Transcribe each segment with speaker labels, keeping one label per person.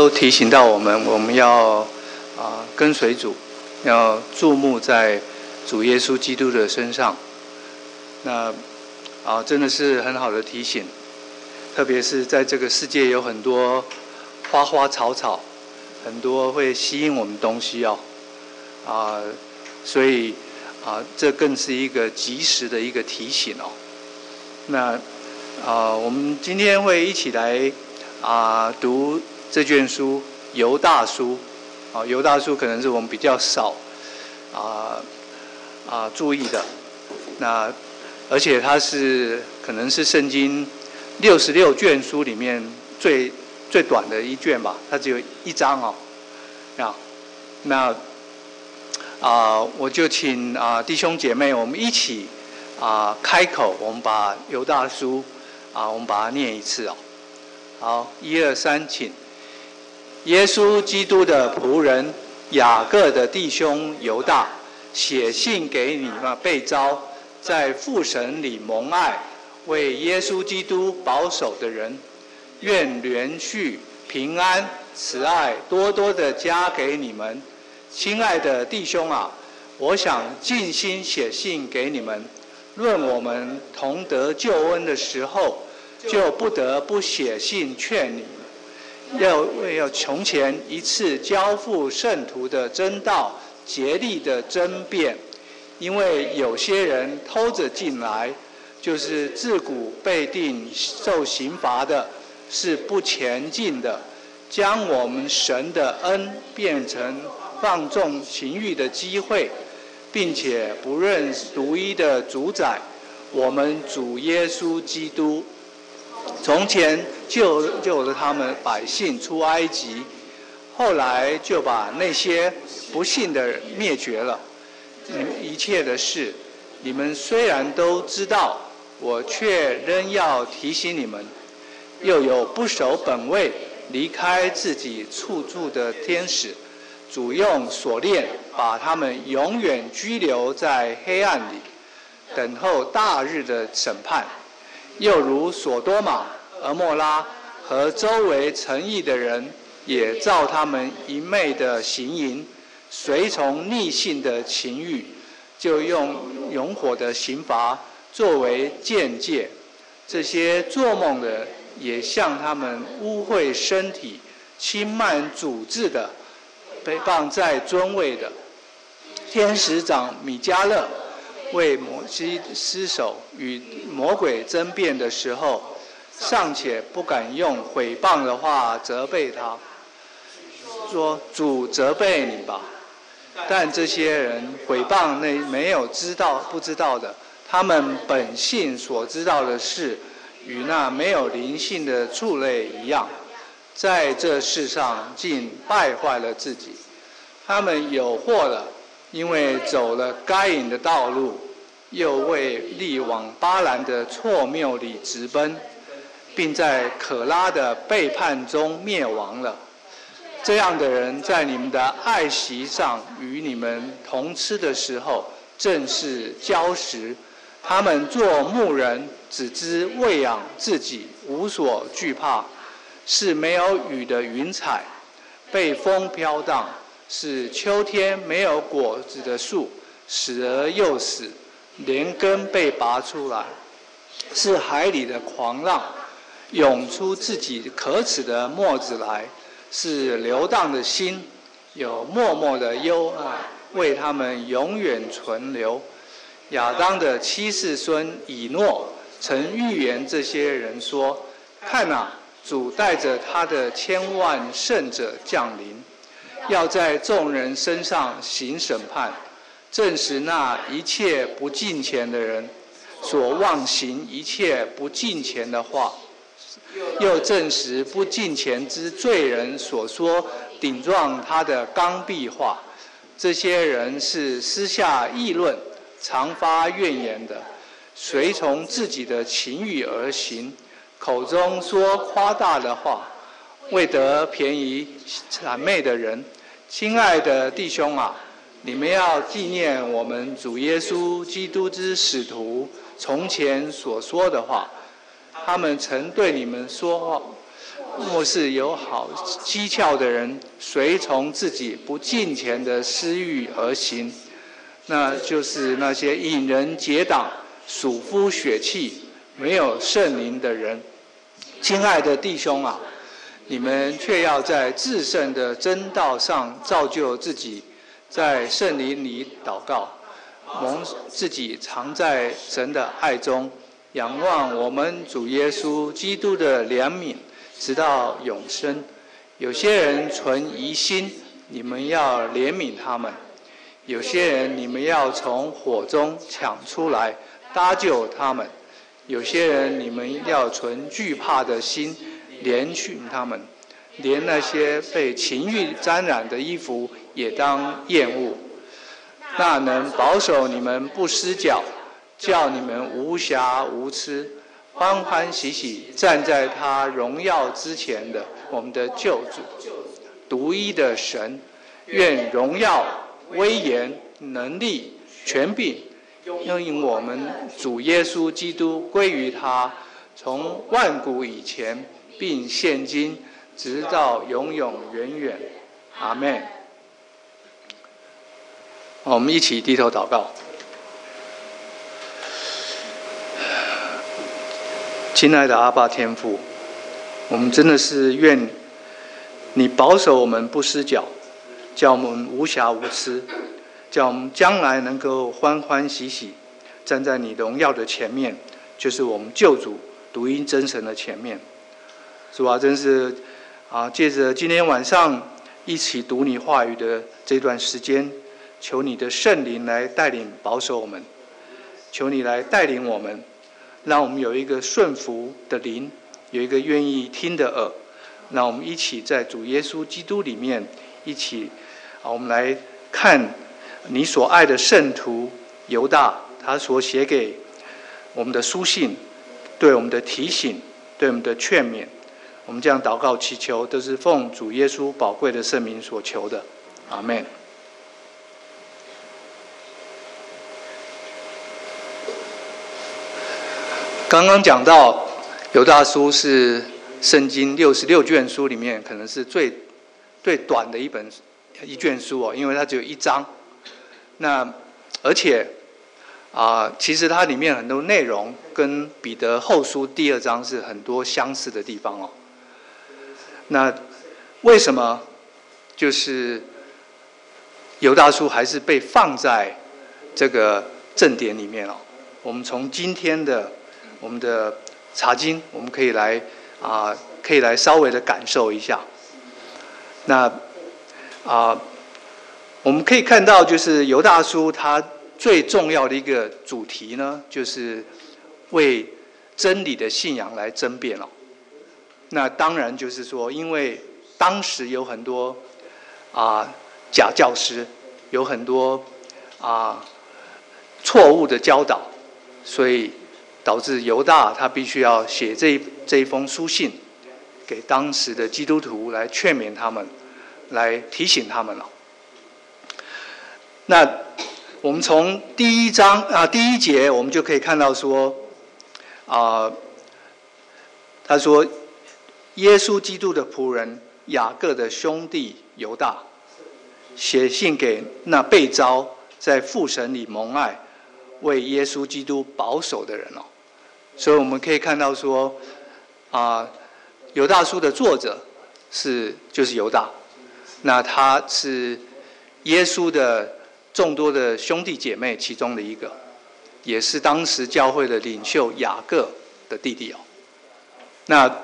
Speaker 1: 都提醒到我们要跟随主，要注目在主耶稣基督的身上。那真的是很好的提醒，特别是在这个世界有很多花花草草，很多会吸引我们东西所以这更是一个及时的一个提醒哦。那我们今天会一起来读这卷书《犹大书》犹大书可能是我们比较少注意的，那而且它可能是圣经66卷书里面最短的一卷吧，它只有1章那我就请弟兄姐妹我们一起开口，我们把犹大书我们把它念一次好，1、2、3，请。耶稣基督的仆人雅各的弟兄犹大，写信给你们被召在父神里蒙爱，为耶稣基督保守的人，愿连续平安慈爱多多的加给你们。亲爱的弟兄我想尽心写信给你们，论我们同得救恩的时候，就不得不写信劝你们，要从前一次交付圣徒的真道竭力的争辩，因为有些人偷着进来，就是自古被定受刑罚的，是不前进的，将我们神的恩变成放纵情欲的机会，并且不认独一的主宰我们主耶稣基督。从前救了他们百姓出埃及，后来就把那些不信的人灭绝了。一切的事你们虽然都知道，我却仍要提醒你们。又有不守本位离开自己处住的天使，主用锁链把他们永远拘留在黑暗里，等候大日的审判。又如所多玛、蛾摩拉和周围城邑的人，也照他们一昧的行淫，随从逆性的情欲，就用永火的刑罚作为鉴戒。这些做梦的也像他们污秽身体、轻慢主治的，被放在尊位的天使长米迦勒为摩西失手与魔鬼争辩的时候，尚且不敢用毁谤的话责备他，说主责备你吧。但这些人毁谤那没有不知道的，他们本性所知道的事，与那没有灵性的畜类一样，在这世上竟败坏了自己。他们有祸了，因为走了该隐的道路，又为力往巴兰的错谬里直奔，并在可拉的背叛中灭亡了。这样的人在你们的爱席上与你们同吃的时候，正是礁石。他们做牧人，只知喂养自己，无所惧怕，是没有雨的云彩，被风飘荡，是秋天没有果子的树，死而又死，连根被拔出来，是海里的狂浪，涌出自己可耻的沫子来，是流荡的心，有默默的幽暗为他们永远存留。亚当的7世孙以诺曾预言这些人说，看主带着他的千万圣者降临，要在众人身上行审判，证实那一切不敬虔的人所妄行一切不敬虔的话，又证实不敬虔之罪人所说顶撞他的刚愎话。这些人是私下议论，常发怨言的，随从自己的情欲而行，口中说夸大的话，为得便宜谄媚的人。亲爱的弟兄你们要纪念我们主耶稣基督之使徒从前所说的话，他们曾对你们说话， 末世有好讥诮的人，随从自己不敬虔的私欲而行，那就是那些引人结党、属乎血气、没有圣灵的人。亲爱的弟兄啊，你们却要在至圣的真道上造就自己，在圣灵里祷告，蒙自己藏在神的爱中，仰望我们主耶稣基督的怜悯，直到永生。有些人存疑心，你们要怜悯他们；有些人你们要从火中抢出来，搭救他们；有些人你们要存惧怕的心，怜恤他们。连那些被情欲沾染的衣服也当厌恶。那能保守你们不失脚，叫你们无瑕无疵，欢欢喜喜站在他荣耀之前的我们的救主，独一的神，愿荣耀、威严、能力、权柄，因我们主耶稣基督归于他，从万古以前，并现今，直到永永远远。阿们。我们一起低头祷告。亲爱的阿爸天父，我们真的是愿你保守我们不失脚，叫我们无瑕无疵，叫我们将来能够欢欢喜喜站在你荣耀的前面，就是我们救主独一真神的前面。主啊，真是借着今天晚上一起读你话语的这段时间，求你的圣灵来带领保守我们，求你来带领我们，让我们有一个顺服的灵，有一个愿意听的耳，让我们一起在主耶稣基督里面一起我们来看你所爱的圣徒犹大他所写给我们的书信，对我们的提醒，对我们的劝勉。我们这样祷告祈求，都是奉主耶稣宝贵的圣名所求的。阿们。刚刚讲到犹大书是圣经66卷书里面可能是最短的一卷书因为它只有1章。那而且其实它里面很多内容跟彼得后书第2章是很多相似的地方那为什么就是犹大书还是被放在这个正典里面我们从今天的我们的查经，我们可以来稍微的感受一下。那我们可以看到，就是犹大书它最重要的一个主题呢，就是为真理的信仰来争辩那当然就是说，因为当时有很多假教师，有很多错误的教导，所以导致犹大他必须要写这一封书信给当时的基督徒，来劝勉他们，来提醒他们那我们从第一节我们就可以看到说他说耶稣基督的仆人雅各的兄弟犹大写信给那被召在父神里蒙爱为耶稣基督保守的人所以我们可以看到说犹大书的作者就是犹大，那他是耶稣的众多的兄弟姐妹其中的一个，也是当时教会的领袖雅各的弟弟那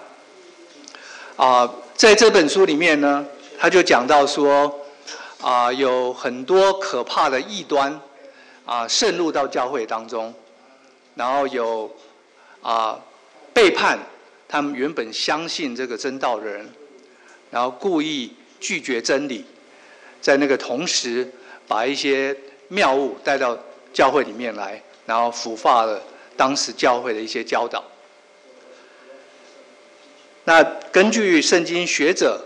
Speaker 1: 在这本书里面呢，他就讲到说有很多可怕的异端渗入到教会当中，然后有背叛他们原本相信这个真道的人，然后故意拒绝真理，在那个同时把一些谬误带到教会里面来，然后腐化了当时教会的一些教导。那根据圣经学者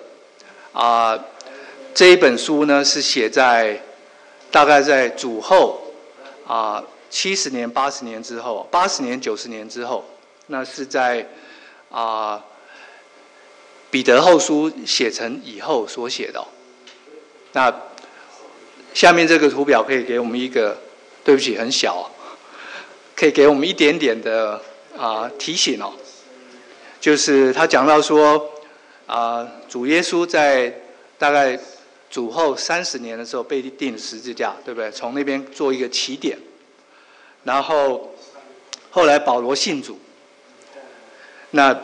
Speaker 1: 这一本书呢是写在大概在主后70年80年之后，80年90年之后，那是在彼得后书写成以后所写的。那下面这个图表可以给我们一个，对不起，很小，可以给我们一点点的提醒哦。就是他讲到说，主耶稣在大概主后30年的时候被钉十字架，对不对？从那边做一个起点，然后后来保罗信主，那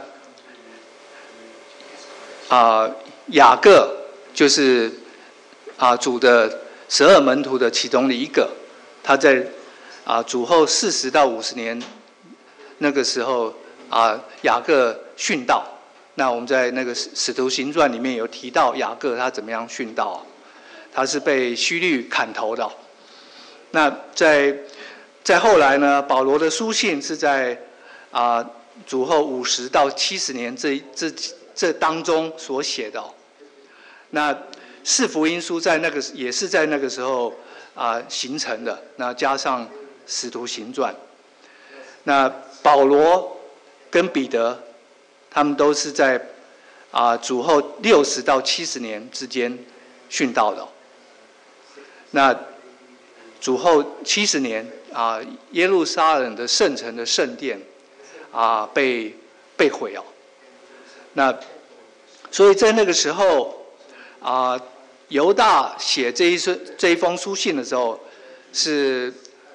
Speaker 1: 雅各就是主的12门徒的其中的一个，他在主后40到50年那个时候雅各殉道。那我们在那个《使徒行传》里面有提到雅各他怎么样殉道，他是被须律砍头的。那在后来呢，保罗的书信是在主后50到70年这当中所写的。那四福音书也是在那个时候形成的。那加上《使徒行传》，那保罗跟彼得他们都是在主后60到70年之间殉道的。那主后70年耶路撒冷的圣城的圣殿被毁哦。那所以在那个时候犹大写这一封书信的时候，是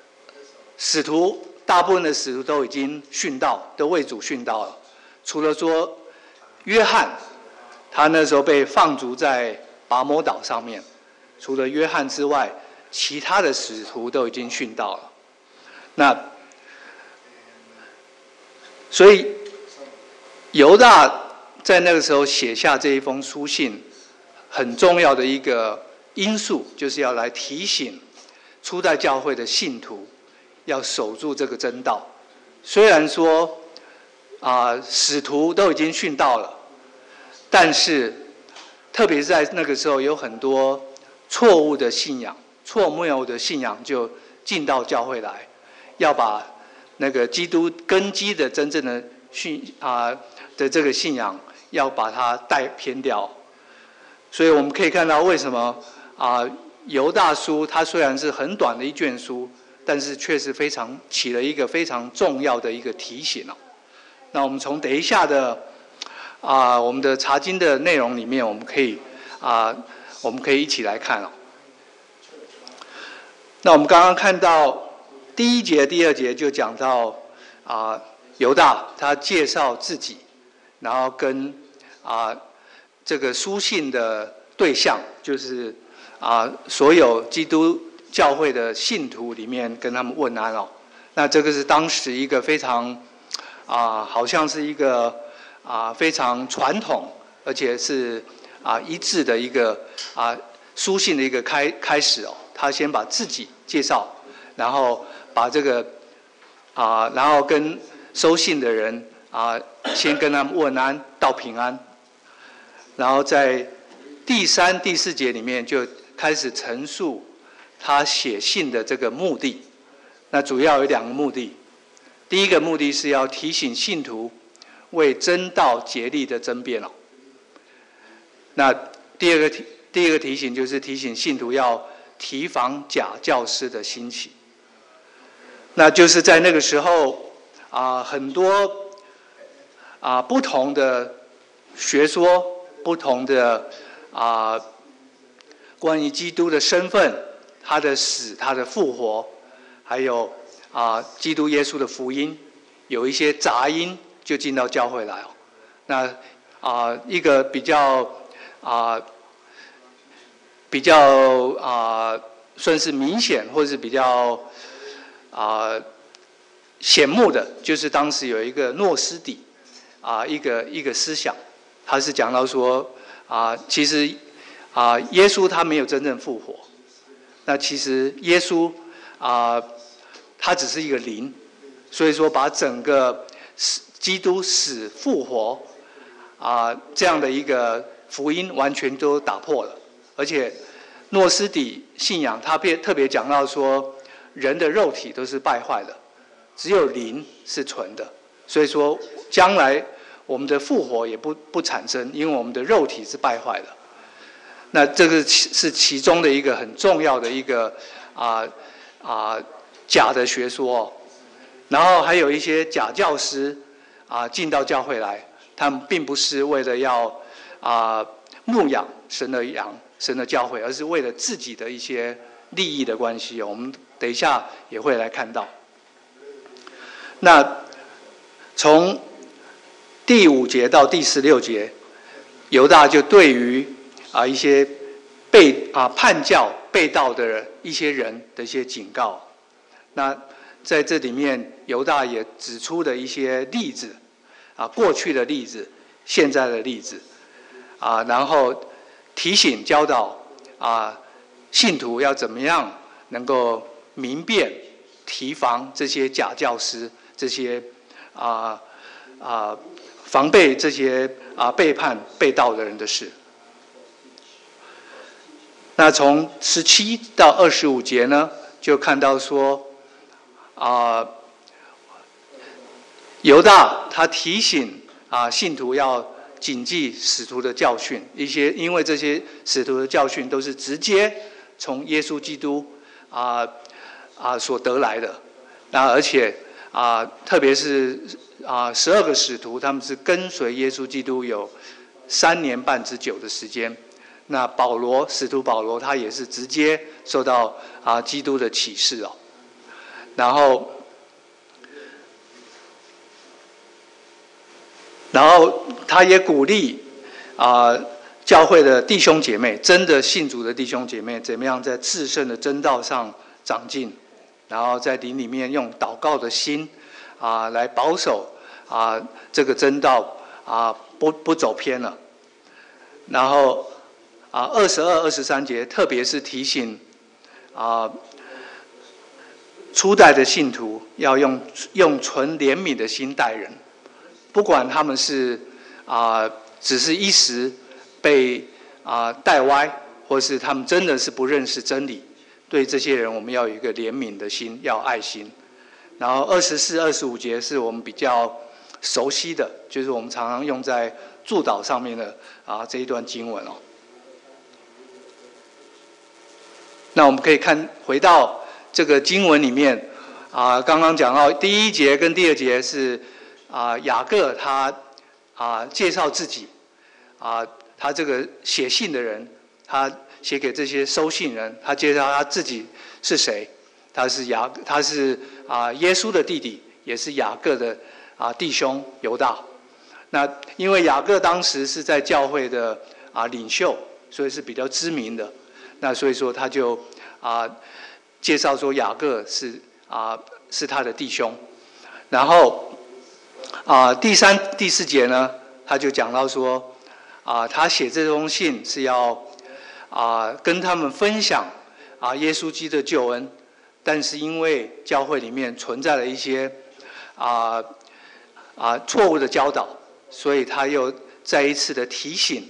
Speaker 1: 大部分的使徒都已经殉道，都为主殉道了。除了说约翰，他那时候被放逐在拔摩岛上面，除了约翰之外，其他的使徒都已经殉道了。那所以犹大在那个时候写下这一封书信，很重要的一个因素，就是要来提醒初代教会的信徒要守住这个真道。虽然说使徒都已经殉道了，但是特别是在那个时候，有很多错误的信仰、错谬的信仰就进到教会来，要把那个基督根基的真正的的这个信仰，要把它带偏掉。所以我们可以看到，为什么犹大书它虽然是很短的一卷书，但是却是起了一个非常重要的一个提醒哦。那我们从等一下的我们的查经的内容里面，我们可以一起来看哦。那我们刚刚看到第1节、第2节就讲到犹大他介绍自己，然后跟这个书信的对象，就是所有基督教会的信徒里面跟他们问安哦。那这个是当时一个非常好像是一个非常传统，而且是一致的一个书信的一个开始哦。他先把自己介绍，然后把这个然后跟收信的人先跟他们问安，道平安。然后在第3、第4节里面就开始陈述他写信的这个目的。那主要有2个目的。第一个目的是要提醒信徒为真道竭力的争辩哦。那第二个提醒就是提醒信徒要提防假教师的兴起。那就是在那个时候很多不同的学说，不同的关于基督的身份、他的死、他的复活，还有基督耶稣的福音，有一些杂音就进到教会来哦。那一个比较算是明显或者是比较显目的，就是当时有一个诺斯底一个思想，他是讲到说其实耶稣他没有真正复活，那其实耶稣他只是一个灵，所以说把整个基督死复活这样的一个福音完全都打破了。而且诺斯底信仰他特别讲到说，人的肉体都是败坏的，只有灵是存的。所以说将来我们的复活也不产生，因为我们的肉体是败坏的。那这个是其中的一个很重要的一个假的学说哦。然后还有一些假教师进到教会来，他们并不是为了要牧养神的教会，而是为了自己的一些利益的关系哦。我们等一下也会来看到。那从第5节到第16节，犹大就对于一些叛教背道的一些人的一些警告。那在这里面，犹大也指出的一些例子过去的例子、现在的例子然后提醒教导信徒要怎么样能够明辨、提防这些假教师，这些防备这些背叛背道的人的事。那从17到25节呢，就看到说犹大他提醒信徒要谨记使徒的教训，因为这些使徒的教训都是直接从耶稣基督所得来的。那而且特别是12个使徒，他们是跟随耶稣基督有3年半之久的时间。那使徒保罗他也是直接受到基督的启示哦。然后他也鼓励教会的弟兄姐妹，真的信主的弟兄姐妹，怎么样在至圣的真道上长进，然后在灵里面用祷告的心来保守这个真道不走偏了。然后22、23节，特别是提醒初代的信徒要用纯怜悯的心待人，不管他们是只是一时被带歪，或是他们真的是不认识真理，对这些人我们要有一个怜悯的心，要爱心。然后24、25节是我们比较熟悉的，就是我们常常用在祝祷上面的这一段经文哦。那我们可以回到这个经文里面刚刚讲到第1节跟第2节是雅各他介绍自己他这个写信的人，他写给这些收信人，他介绍他自己是谁。他是耶稣的弟弟，也是雅各的弟兄犹大。那因为雅各当时是在教会的领袖，所以是比较知名的。那所以说他就介绍说雅各是他的弟兄。然后第3、第4节呢，他就讲到说他写这封信是要跟他们分享耶稣基督的救恩，但是因为教会里面存在了一些错误的教导，所以他又再一次的提醒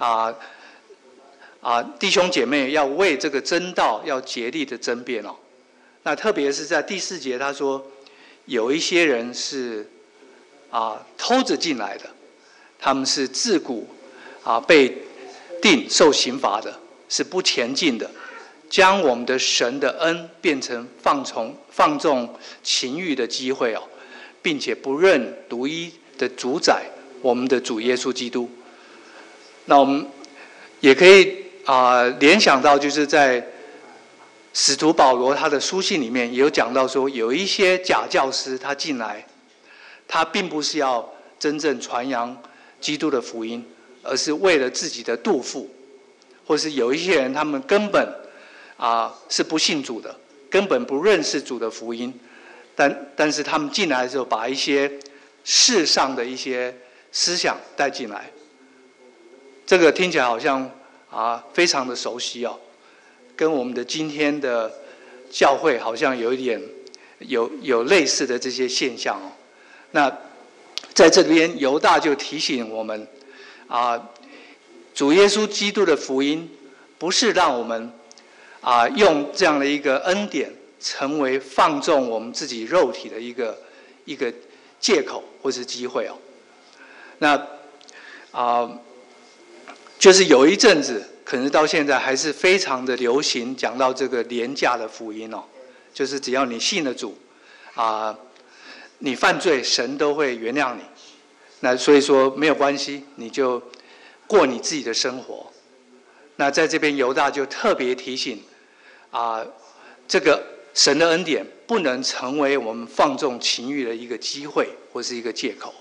Speaker 1: 弟兄姐妹要为这个真道要竭力的争辩哦。那特别是在第4节，他说有一些人是偷着进来的，他们是自古被定受刑罚的，是不前进的，将我们的神的恩变成放纵情欲的机会哦，并且不认独一的主宰我们的主耶稣基督。那我们也可以联想到，就是在使徒保罗他的书信里面也有讲到说，有一些假教师他进来，他并不是要真正传扬基督的福音，而是为了自己的肚腹，或是有一些人他们根本是不信主的，根本不认识主的福音，但是他们进来的时候把一些世上的一些思想带进来。这个听起来好像非常的熟悉哦，跟我们的今天的教会好像有一点有类似的这些现象哦。那在这边犹大就提醒我们主耶稣基督的福音不是让我们用这样的一个恩典成为放纵我们自己肉体的一个借口或是机会哦。 那就是有一阵子，可能到现在还是非常的流行讲到这个廉价的福音哦，就是只要你信了主你犯罪，神都会原谅你。那所以说没有关系，你就过你自己的生活。那在这边犹大就特别提醒这个神的恩典不能成为我们放纵情欲的一个机会或是一个借口。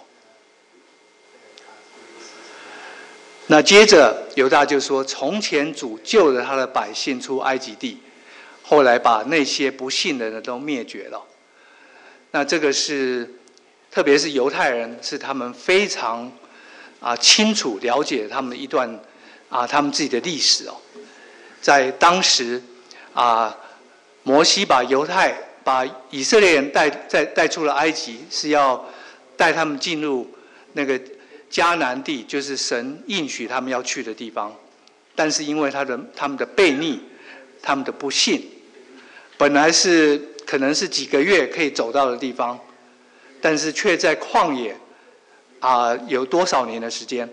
Speaker 1: 那接着犹大就说，从前主救了他的百姓出埃及地，后来把那些不信的人都灭绝了。那这个是特别是犹太人，是他们非常清楚了解他们一段他们自己的历史哦。在当时摩西把以色列人带出了埃及，是要带他们进入那个迦南地，就是神应许他们要去的地方。但是因为他们的悖逆，他们的不信，本来是可能是几个月可以走到的地方，但是却在旷野有多少年的时间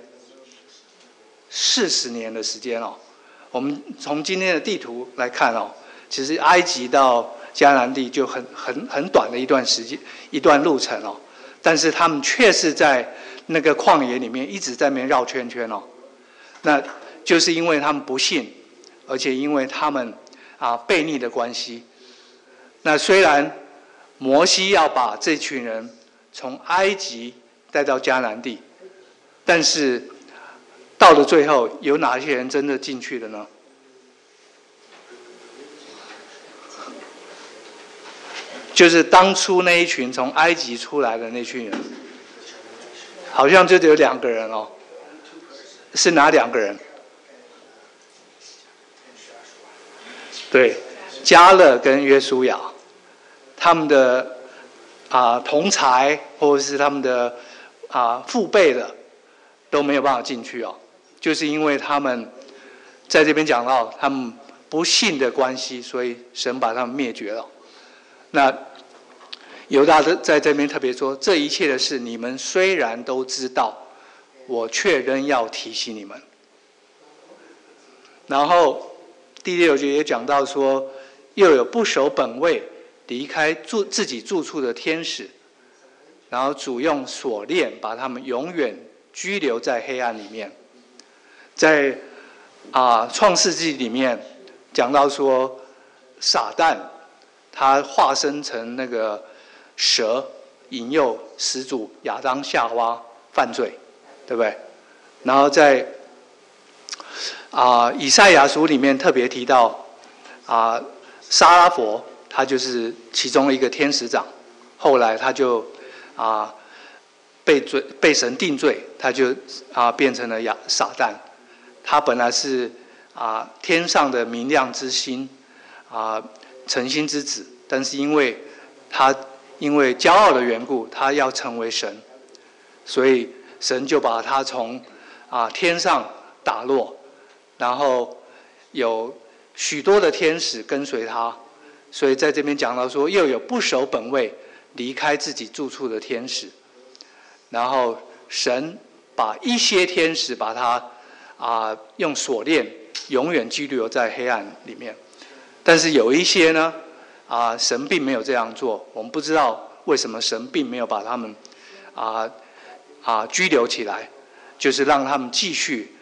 Speaker 1: ？40年的时间哦。我们从今天的地图来看哦，其实埃及到迦南地就很短的一段时间，一段路程哦。但是他们却是在那个旷野里面一直在那边绕圈圈哦。那就是因为他们不信，而且因为他们悖逆的关系。那虽然摩西要把这群人从埃及带到迦南地，但是到了最后，有哪些人真的进去了呢？就是当初那一群从埃及出来的那群人，好像就只有2个人哦。是哪2个人？对，迦勒跟约书亚，他们的同才或者是他们的父辈的都没有办法进去哦，就是因为他们在这边讲到他们不信的关系，所以神把他们灭绝了。那犹大在这边特别说，这一切的事你们虽然都知道，我却仍要提醒你们。然后第6节也讲到说，又有不守本位离开自己住处的天使，然后主用锁链把他们永远拘留在黑暗里面。在创世纪里面讲到说，撒旦他化身成那个蛇，引诱始祖亚当夏娃犯罪，对不对？然后在以赛亚书里面特别提到沙拉佛，他就是其中一个天使长，后来他就被神定罪，他就变成了撒旦。他本来是天上的明亮之星，诚心之子，但是因为骄傲的缘故，他要成为神，所以神就把他从天上打落，然后有许多的天使跟随他。所以在这边讲到说，又有不守本位离开自己住处的天使，然后神把一些天使把他用锁链永远拘留在黑暗里面。但是有一些呢神并没有这样做，我们不知道为什么神并没有把他们拘留起来，就是让他们继续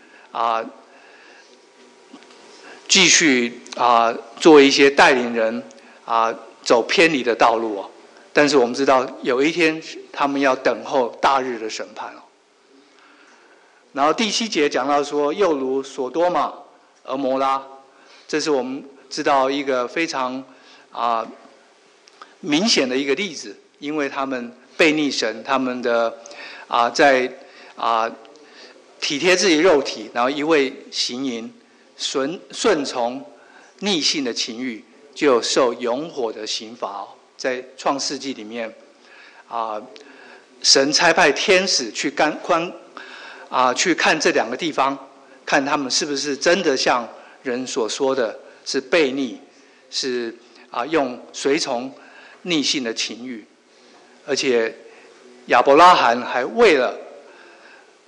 Speaker 1: 做一些带领人走偏离的道路哦。但是我们知道有一天他们要等候大日的审判哦。然后第7节讲到说，又如所多玛、俄摩拉，这是我们知道一个非常明显的一个例子，因为他们悖逆神，他们的在体贴自己肉体，然后一味行淫，顺从逆性的情欲，就受永火的刑罚哦。在创世纪里面神差派天使去去看这2个地方，看他们是不是真的像人所说的是悖逆，是用随从逆性的情欲。而且亚伯拉罕还为了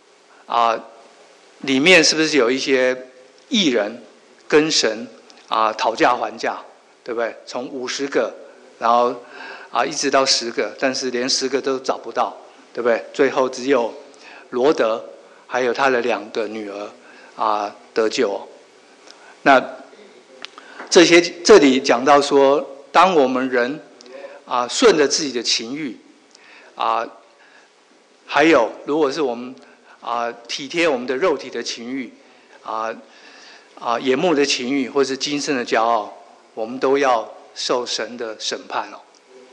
Speaker 1: 里面是不是有一些艺人跟神讨价还价，对不对？从50个，然后一直到10个，但是连10个都找不到，对不对？最后只有罗德还有他的2个女儿得救。那这里讲到说，当我们人顺着自己的情欲还有如果是我们体贴我们的肉体的情欲眼目的情欲，或是今生的骄傲，我们都要受神的审判哦。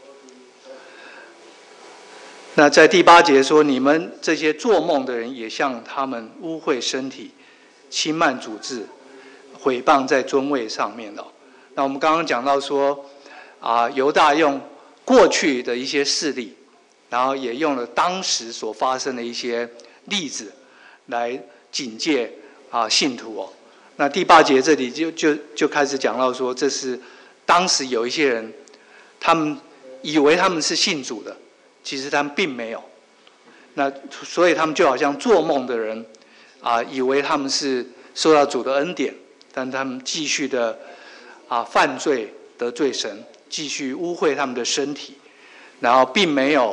Speaker 1: 那在第8节说，你们这些做梦的人，也像他们污秽身体，轻慢主治，毁谤在尊位上面的。那我们刚刚讲到说，犹大用过去的一些事例，然后也用了当时所发生的一些例子来警戒信徒哦。那第8节这里就开始讲到说，这是当时有一些人，他们以为他们是信主的，其实他们并没有。那所以他们就好像做梦的人以为他们是受到主的恩典，但他们继续的犯罪得罪神，继续污秽他们的身体，然后并没有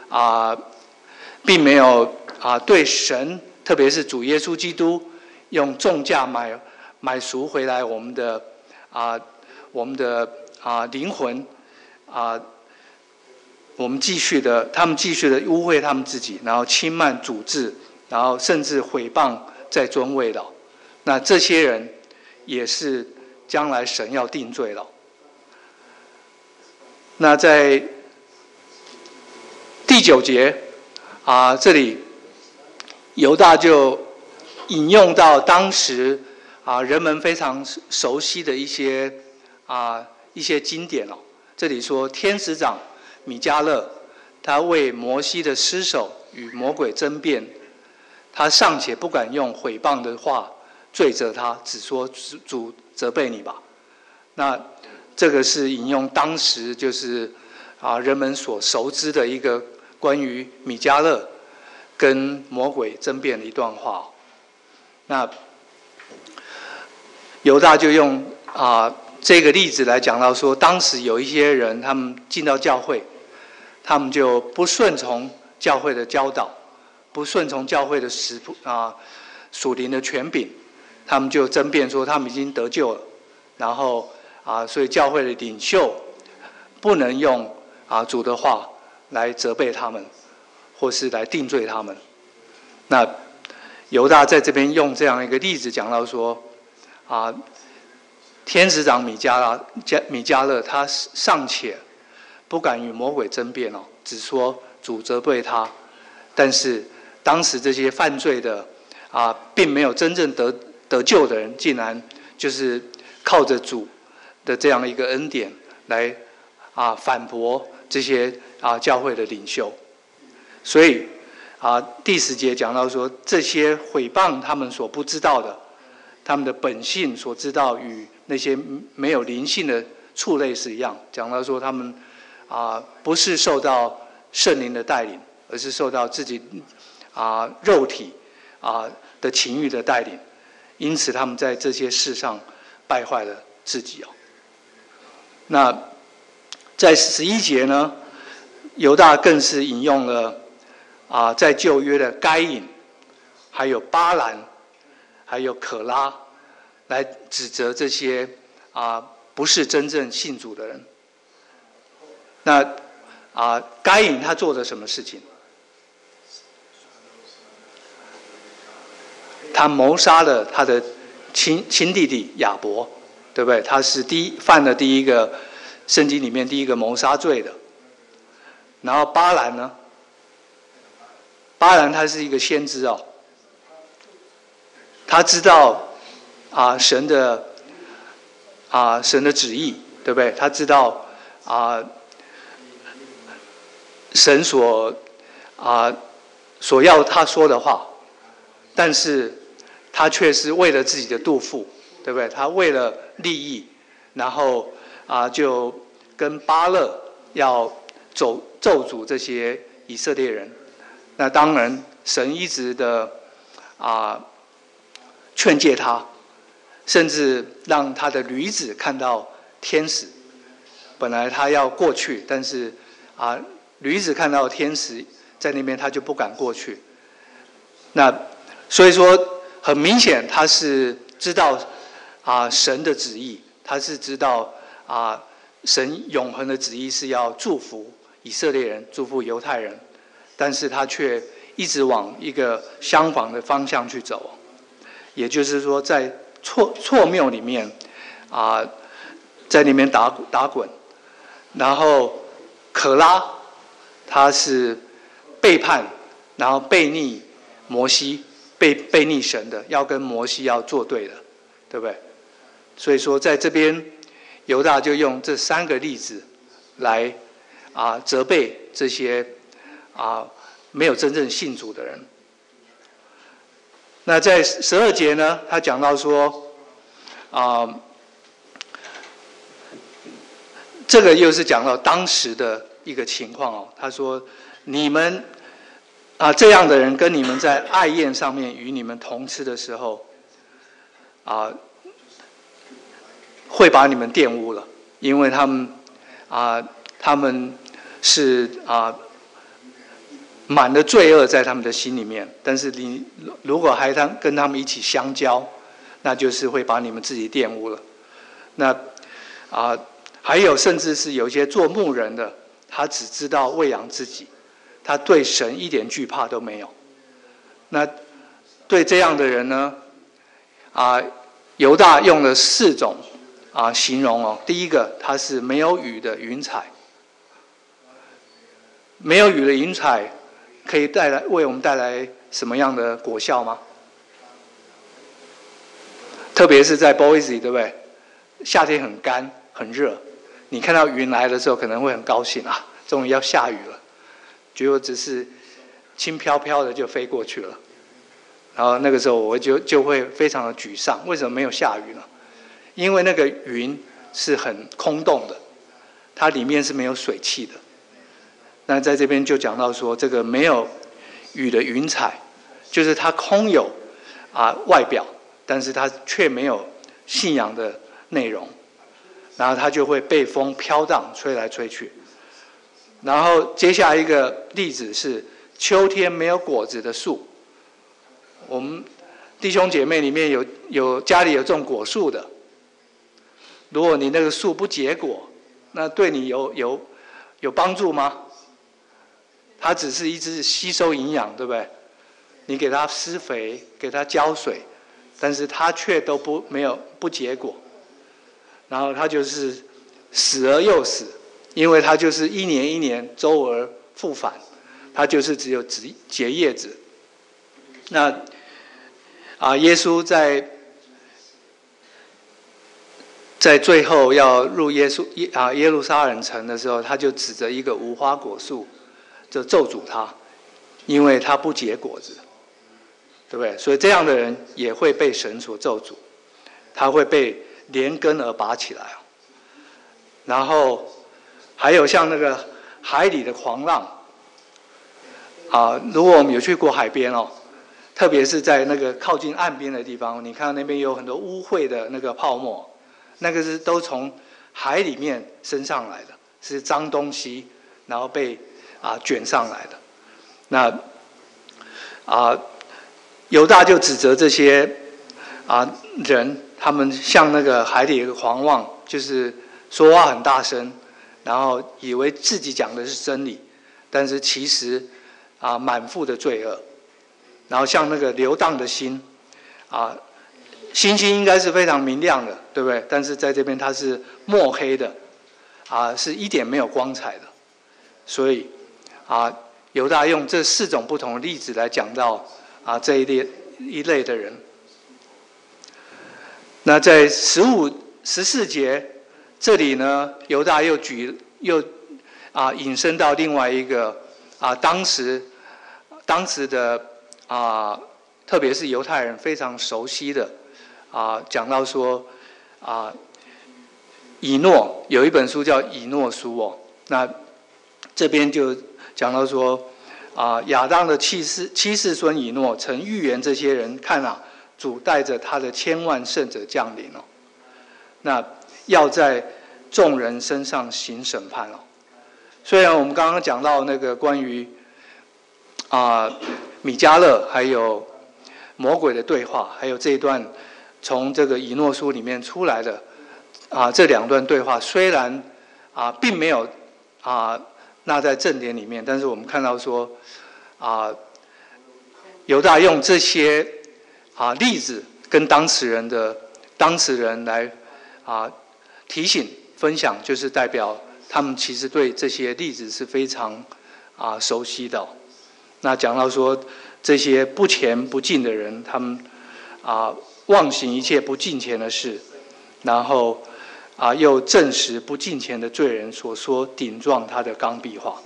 Speaker 1: 对神，特别是主耶稣基督用重价买赎回来我们的灵魂他们继续的污秽他们自己，然后轻慢主治，然后甚至毁谤在尊位的。那这些人也是将来神要定罪了。那在第9节这里犹大就引用到当时人们非常熟悉的一些经典哦。这里说，天使长米迦勒，他为摩西的尸首与魔鬼争辩，他尚且不敢用毁谤的话罪责他，只说主责备你吧。那这个是引用当时就是人们所熟知的一个关于米迦勒跟魔鬼争辩的一段话。那犹大就用这个例子来讲到说，当时有一些人他们进到教会，他们就不顺从教会的教导，不顺从教会的属灵的权柄，他们就争辩说他们已经得救了，然后所以教会的领袖不能用主的话来责备他们，或是来定罪他们。那犹大在这边用这样一个例子讲到说天使长米迦勒他尚且不敢与魔鬼争辩只说主责备他，但是当时这些犯罪的并没有真正得救的人，竟然就是靠着主的这样一个恩典来反驳这些教会的领袖。所以第10节讲到说，这些毁谤他们所不知道的，他们的本性所知道与那些没有灵性的畜类是一样。讲到说他们不是受到圣灵的带领，而是受到自己肉体的情欲的带领，因此他们在这些事上败坏了自己那在11节呢，犹大更是引用了在旧约的该隐，还有巴兰，还有可拉，来指责这些不是真正信主的人。那该隐他做了什么事情？他谋杀了他的亲弟弟亚伯，对不对？他是犯了第一个圣经里面第一个谋杀罪的。然后巴兰呢？巴兰他是一个先知他知道神的旨意，对不对？他知道神所要他说的话，但是他却是为了自己的肚腹，对不对？他为了利益，然后就跟巴勒要咒诅这些以色列人。那当然神一直的劝诫他，甚至让他的驴子看到天使。本来他要过去，但是驴子看到天使在那边，他就不敢过去。那所以说，很明显他是知道神的旨意，他是知道神永恒的旨意是要祝福以色列人，祝福犹太人，但是他却一直往一个相反的方向去走。也就是说，在错谬里面在里面打滚。然后可拉他是背叛，然后背逆摩西，背逆神的，要跟摩西要作对的，对不对？所以说在这边犹大就用这3个例子来责备这些没有真正信主的人。那在12节呢，他讲到说这个又是讲到当时的一个情况他说你们这样的人跟你们在爱宴上面与你们同吃的时候会把你们玷污了，因为他们是满了罪恶在他们的心里面，但是你如果还跟他们一起相交，那就是会把你们自己玷污了。那还有甚至是有一些做牧人的，他只知道喂养自己，他对神一点惧怕都没有。那对这样的人呢犹大用了4种形容第一个，他是没有雨的云彩。没有雨的云彩可以为我们带来什么样的果效吗？特别是在 Boise， 对不对？夏天很干很热，你看到云来的时候可能会很高兴终于要下雨了，结果只是轻飘飘的就飞过去了。然后那个时候我就会非常的沮丧，为什么没有下雨呢？因为那个云是很空洞的，它里面是没有水汽的。那在这边就讲到说，这个没有雨的云彩，就是它空有外表，但是它却没有信仰的内容，然后它就会被风飘荡，吹来吹去。然后接下来一个例子是秋天没有果子的树。我们弟兄姐妹里面有家里有种果树的，如果你那个树不结果，那对你有帮助吗？它只是一直吸收营养，对不对？你给它施肥，给它浇水，但是它却都不结果，然后它就是死而又死，因为它就是一年一年周而复返，它就是只有结叶子。那耶稣在最后要入耶路撒冷城的时候，他就指着一个无花果树就咒诅他，因为他不结果子，对不对？所以这样的人也会被神所咒诅，他会被连根而拔起来。然后还有像那个海里的狂浪如果我们有去过海边特别是在那个靠近岸边的地方，你看到那边有很多污秽的那个泡沫，那个是都从海里面升上来的，是脏东西，然后被卷上来的。那犹大就指责这些人，他们像那个海里的狂浪，就是说话很大声，然后以为自己讲的是真理，但是其实满腹的罪恶。然后像那个流荡的心星星应该是非常明亮的，对不对？但是在这边它是墨黑的是一点没有光彩的。所以犹大用这4种不同的例子来讲到这一类的人。那在15、14节这里呢，犹大又引申到另外一个当时的特别是犹太人非常熟悉的讲到说以诺有一本书叫以诺书那这边就讲到说亚当的七世孙以诺曾预言这些人，看啊，主带着他的千万圣者降临哦，那要在众人身上行审判哦。虽然我们刚刚讲到那个关于米迦勒还有魔鬼的对话，还有这一段从这个以诺书里面出来的这两段对话，虽然并没有纳在正典里面，但是我们看到说犹大用这些例子跟当事人来提醒分享，就是代表他们其实对这些例子是非常熟悉的。那讲到说这些不虔不敬的人，他们妄行一切不敬虔的事，然后又证实不敬虔的罪人所说顶撞他的刚愎话。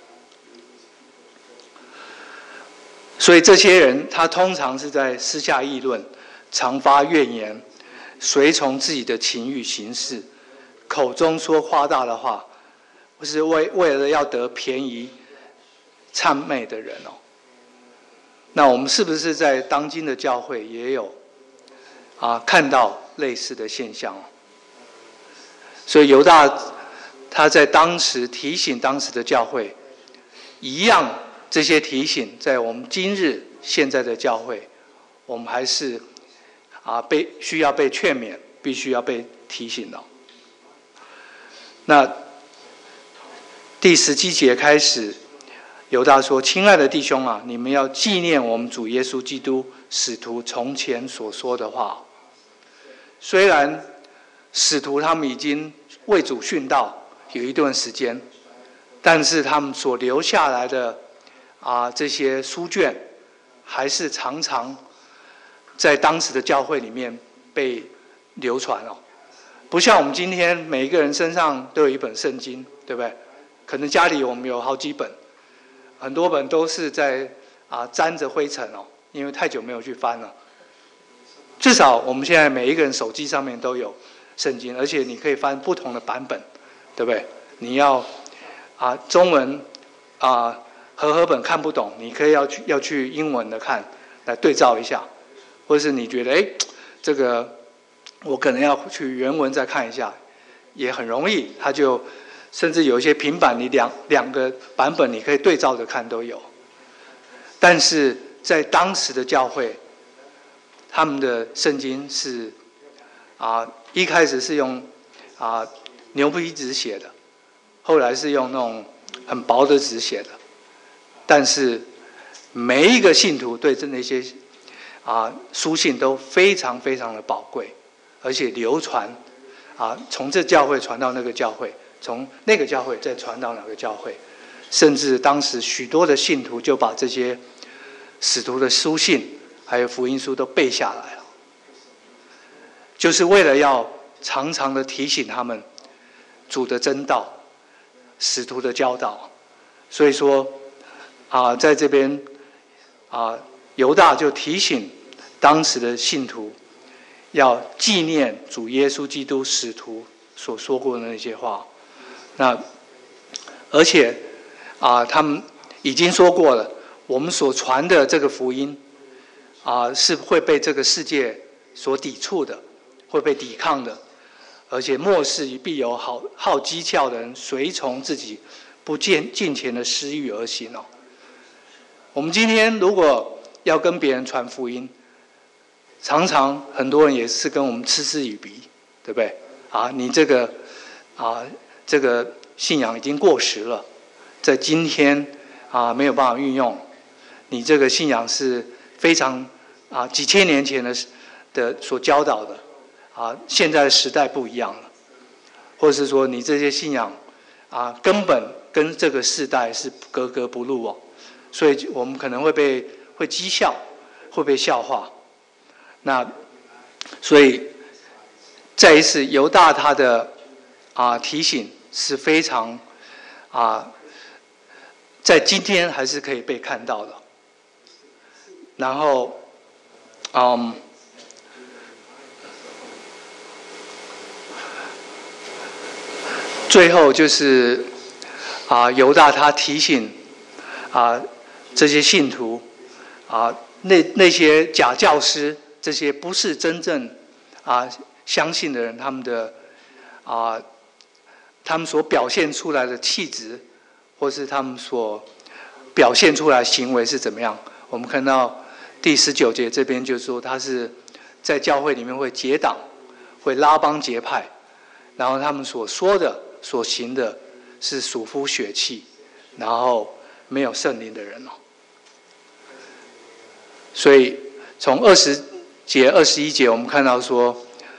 Speaker 1: 所以这些人他通常是在私下议论，常发怨言，随从自己的情欲行事，口中说夸大的话，不是为了要得便宜谄媚的人哦。那我们是不是在当今的教会也有看到类似的现象哦？所以犹大他在当时提醒当时的教会，一样这些提醒在我们今日现在的教会，我们还是需要被劝勉，必须要被提醒的。那第17节开始，犹大说：“亲爱的弟兄啊，你们要纪念我们主耶稣基督使徒从前所说的话。虽然使徒他们已经为主殉道有一段时间，但是他们所留下来的这些书卷，还是常常在当时的教会里面被流传哦。不像我们今天每一个人身上都有一本圣经，对不对？可能家里我们有好几本，很多本都是在沾着灰尘哦，因为太久没有去翻了。至少我们现在每一个人手机上面都有圣经，而且你可以翻不同的版本，对不对？你要中文和本看不懂，你可以要去英文的看，来对照一下，或者是你觉得这个我可能要去原文再看一下，也很容易，它就甚至有一些平板，你两个版本你可以对照着看都有。但是在当时的教会，他们的圣经是一开始是用牛皮纸写的，后来是用那种很薄的纸写的。但是每一个信徒对那些书信都非常非常的宝贵，而且流传从这教会传到那个教会，从那个教会再传到哪个教会，甚至当时许多的信徒就把这些使徒的书信还有福音书都背下来了，就是为了要常常的提醒他们主的真道、使徒的教导。所以说在这边犹大就提醒当时的信徒要纪念主耶稣基督使徒所说过的那些话。那而且他们已经说过了，我们所传的这个福音是会被这个世界所抵触的，会被抵抗的，而且末世必有好讥诮的人随从自己不敬虔的私欲而行哦。我们今天如果要跟别人传福音，常常很多人也是跟我们嗤之以鼻，对不对？你这个这个信仰已经过时了，在今天没有办法运用。你这个信仰是非常几千年前的所教导的现在的时代不一样了，或者是说你这些信仰根本跟这个世代是格格不入哦。所以我们可能会讥笑，会被笑话。那所以再一次犹大他的提醒是非常在今天还是可以被看到的。然后最后就是犹大他提醒这些信徒那些假教师，这些不是真正相信的人，他们所表现出来的气质，或是他们所表现出来的行为是怎么样？我们看到第19节这边就说，他是在教会里面会结党，会拉帮结派，然后他们所说的、所行的是属乎血气，然后没有圣灵的人哦。所以从20节、21节，我们看到说，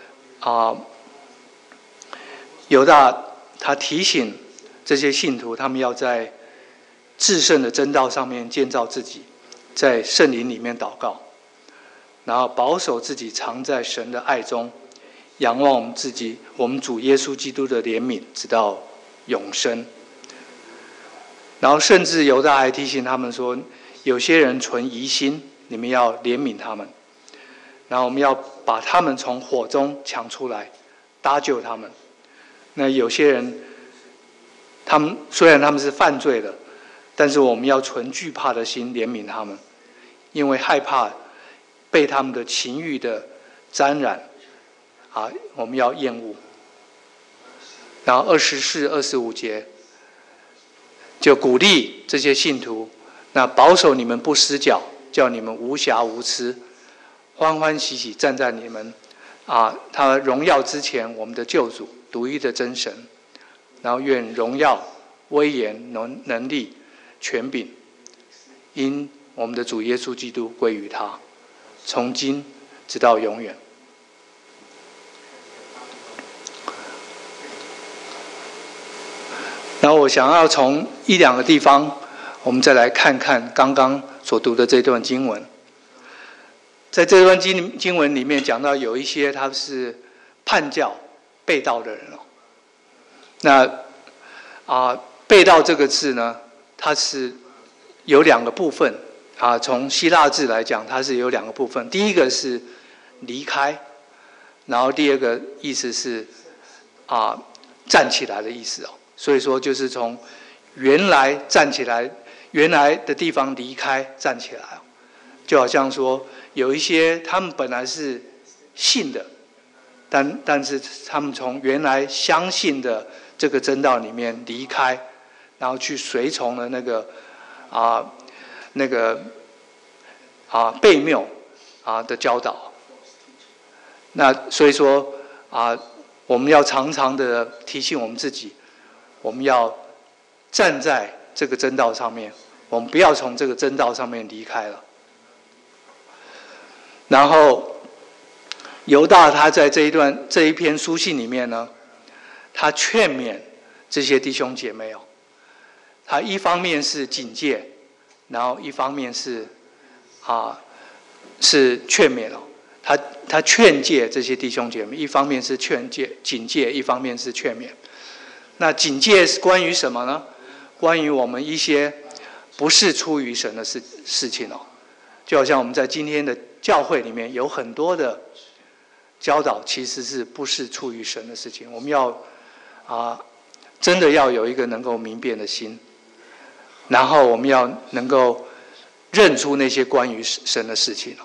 Speaker 1: 犹大他提醒这些信徒，他们要在至圣的真道上面建造自己，在圣灵里面祷告，然后保守自己藏在神的爱中，仰望我们主耶稣基督的怜悯，直到永生。然后甚至犹大还提醒他们说，有些人存疑心，你们要怜悯他们，然后我们要把他们从火中抢出来，搭救他们。那有些人，虽然他们是犯罪的，但是我们要存惧怕的心怜悯他们，因为害怕被他们的情欲的沾染，我们要厌恶。然后24、25节就鼓励这些信徒，那保守你们不失脚，叫你们无瑕无疵，欢欢喜喜站在你们他荣耀之前，我们的救主独一的真神。然后愿荣耀、威严、能力、权柄，因我们的主耶稣基督归于他，从今直到永远。然后我想要从1-2个地方，我们再来看看刚刚所读的这段经文。在这段经文里面讲到，有一些他是叛教、背道的人哦。那背道这个字呢，它是有2个部分从希腊字来讲，它是有2个部分。第一个是离开，然后第二个意思是站起来的意思哦。所以说就是从原来站起来，原来的地方离开，站起来哦。就好像说有一些他们本来是信的，但是他们从原来相信的这个真道里面离开，然后去随从了那个悖谬的教导。那所以说我们要常常的提醒我们自己，我们要站在这个真道上面，我们不要从这个真道上面离开了。然后犹大他在这一篇书信里面呢，他劝勉这些弟兄姐妹哦，他一方面是警戒，然后一方面是劝勉哦。他劝诫这些弟兄姐妹，一方面是警戒，一方面是劝勉。那警戒是关于什么呢？关于我们一些不是出于神的事情哦。就好像我们在今天的教会里面有很多的教导，其实是不是出于神的事情。我们要真的要有一个能够明辨的心，然后我们要能够认出那些关于神的事情哦。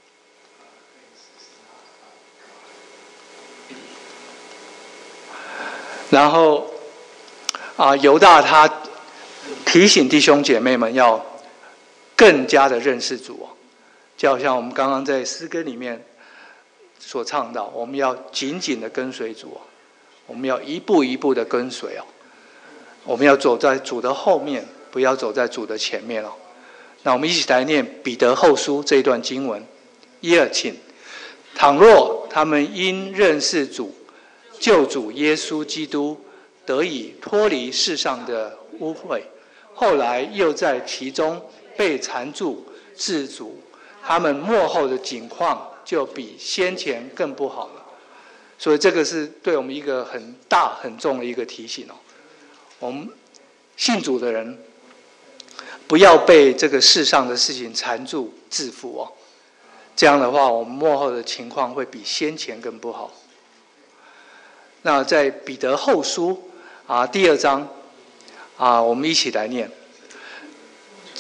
Speaker 1: 然后犹大他提醒弟兄姐妹们要更加的认识主哦，就好像我们刚刚在诗歌里面所唱到，我们要紧紧的跟随主哦，我们要一步一步的跟随哦，我们要走在主的后面，不要走在主的前面哦。那我们一起来念彼得后书这一段经文，1、2，请。倘若他们因认识主救主耶稣基督，得以脱离世上的污秽，后来又在其中被缠住自主，他们末后的景况就比先前更不好了。所以这个是对我们一个很大很重的一个提醒哦。我们信主的人不要被这个世上的事情缠住自负哦，这样的话我们末后的情况会比先前更不好。那在彼得后书第2章我们一起来念。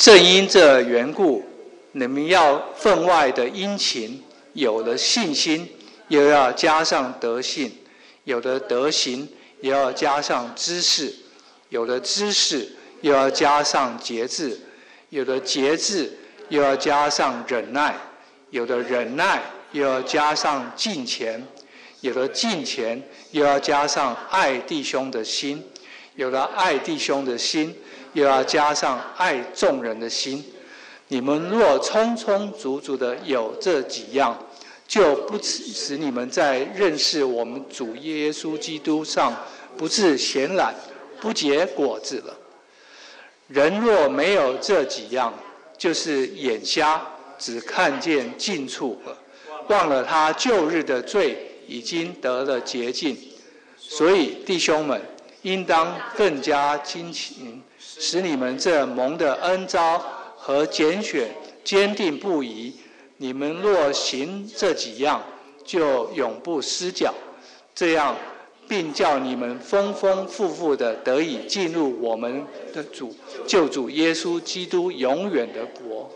Speaker 1: 正因这缘故，你们要分外的殷勤，有了信心，又要加上德行；有了德行，又要加上知识；有了知识，又要加上节制；有了节制，又要加上忍耐；有了忍耐，又要加上敬虔；有了敬虔，又要加上爱弟兄的心；有了爱弟兄的心，又要加上爱众人的心。你们若充充足足的有这几样，就不使你们在认识我们主耶稣基督上不致闲懒，不结果子了。人若没有这几样，就是眼瞎，只看见近处了，忘了他旧日的罪已经得了洁净。所以弟兄们，应当更加殷勤，使你们这蒙的恩召和拣选坚定不移。你们若行这几样，就永不失脚，这样并叫你们丰丰富富的得以进入我们的救主耶稣基督永远的国。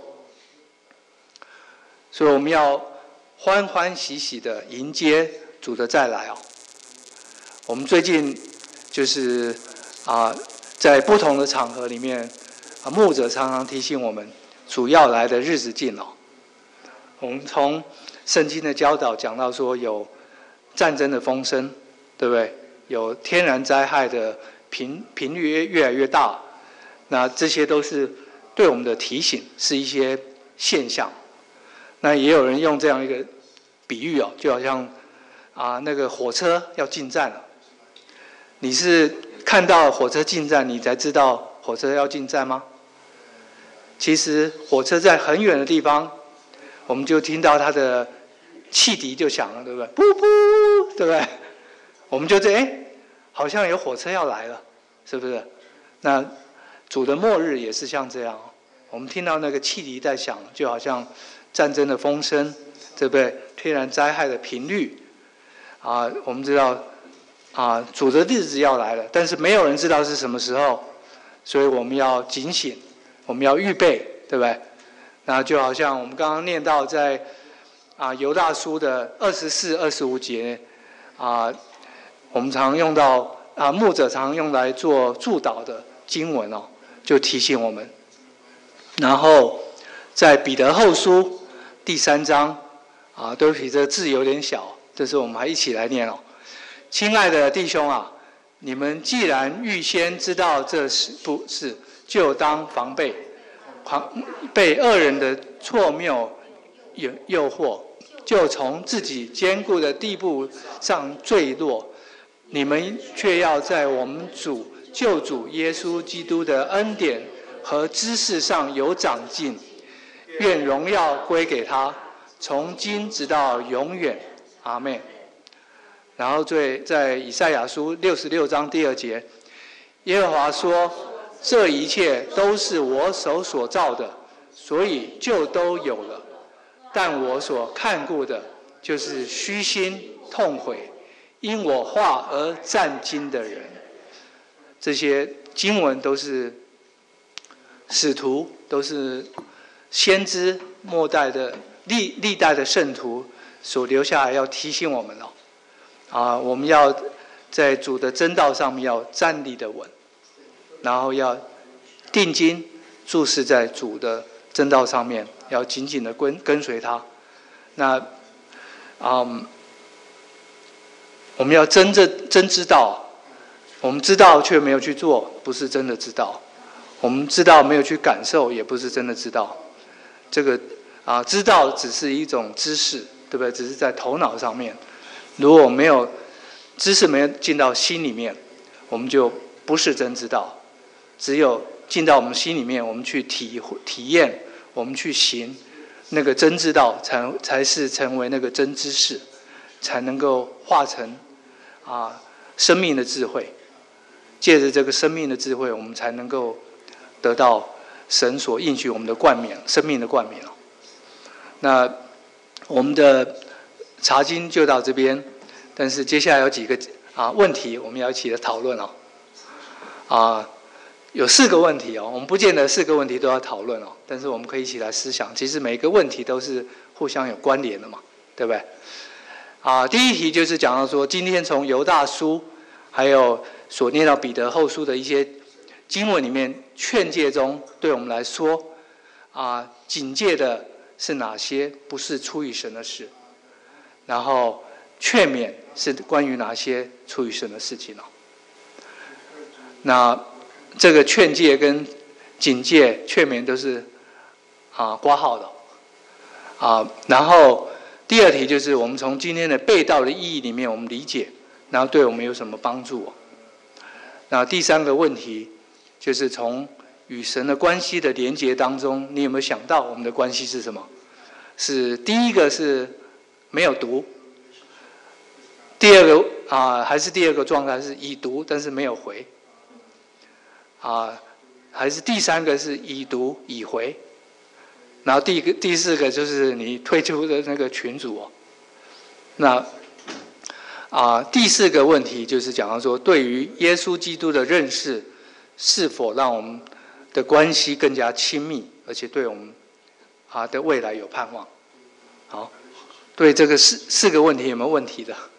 Speaker 1: 所以我们要欢欢喜喜的迎接主的再来哦。我们最近就是在不同的场合里面，牧者常常提醒我们，主要来的日子近了。我们从圣经的教导讲到说，有战争的风声，对不对？有天然灾害的频率越来越大，那这些都是对我们的提醒，是一些现象。那也有人用这样一个比喻哦，就好像那个火车要进站了，你是看到火车进站，你才知道火车要进站吗？其实火车在很远的地方，我们就听到它的汽笛就响了，对不对？噗噗，对不对？我们就好像有火车要来了，是不是？那主的末日也是像这样，我们听到那个汽笛在响，就好像战争的风声，对不对？天然灾害的频率我们知道主的日子要来了，但是没有人知道是什么时候，所以我们要警醒，我们要预备，对不对？那就好像我们刚刚念到在犹大书的24、25节我们常用到牧者常用来做祝祷的经文就提醒我们。然后在彼得后书第3章对不起，这个字有点小，这是我们还一起来念亲爱的弟兄你们既然预先知道这不是，就当防备，被恶人的错谬诱惑，就从自己坚固的地步上坠落。你们却要在我们救主耶稣基督的恩典和知识上有长进，愿荣耀归给他，从今直到永远。阿们。然后在以赛亚书66章第2节，耶和华说：这一切都是我手所造的，所以就都有了。但我所看顾的，就是虚心痛悔，因我话而战惊的人。这些经文都是使徒，都是先知末代的历代的圣徒所留下来要提醒我们我们要在主的真道上面要站立的稳，然后要定睛注视在主的真道上面，要紧紧的跟随他。那我们要真知道，我们知道却没有去做，不是真的知道；我们知道没有去感受，也不是真的知道。这个知道只是一种知识，对不对？只是在头脑上面。如果没有知识没有进到心里面，我们就不是真知道。只有进到我们心里面，我们去体验，我们去行，那个真知道才是成为那个真知识，才能够化成生命的智慧。借着这个生命的智慧，我们才能够得到神所应许我们的冠冕，生命的冠冕。那我们的查经就到这边，但是接下来有几个问题，我们要一起来讨论有4个问题哦，我们不见得4个问题都要讨论哦，但是我们可以一起来思想，其实每个问题都是互相有关联的嘛，对不对？第一题就是讲到说，今天从犹大书还有所念到彼得后书的一些经文里面，劝诫中对我们来说，警戒的是哪些不是出于神的事，然后劝勉是关于哪些出于神的事情哦。那这个劝诫跟警戒、劝勉都是括号的然后第2题就是我们从今天的背道的意义里面，我们理解，然后对我们有什么帮助那第3个问题就是从与神的关系的连结当中，你有没有想到我们的关系是什么？是第一个是没有读，第2个还是第2个状态是已读但是没有回还是第3个是已读已回，然后第4个就是你退出的那个群组那第4个问题就是讲到说，对于耶稣基督的认识是否让我们的关系更加亲密，而且对我们的未来有盼望。好，对这个4个问题有没有问题的？